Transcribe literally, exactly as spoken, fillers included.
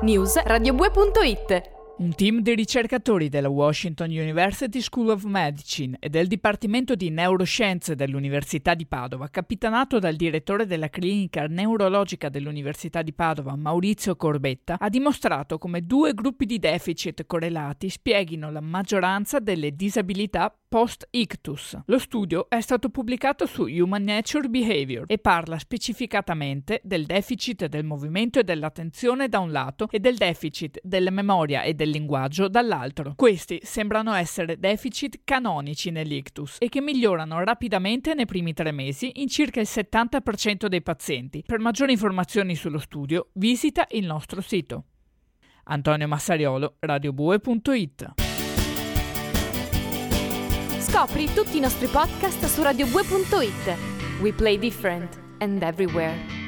News radiobue punto it. Un team di ricercatori della Washington University School of Medicine e del Dipartimento di Neuroscienze dell'Università di Padova, capitanato dal direttore della clinica neurologica dell'Università di Padova, Maurizio Corbetta, ha dimostrato come due gruppi di deficit correlati spieghino la maggioranza delle disabilità post-ictus. Lo studio è stato pubblicato su Human Nature Behavior e parla specificatamente del deficit del movimento e dell'attenzione da un lato e del deficit della memoria e del linguaggio dall'altro. Questi sembrano essere deficit canonici nell'ictus e che migliorano rapidamente nei primi tre mesi in circa il settanta per cento dei pazienti. Per maggiori informazioni sullo studio visita il nostro sito. Antonio Massariolo, radiobue punto it. Scopri tutti i nostri podcast su radiobue punto it. We play different and everywhere.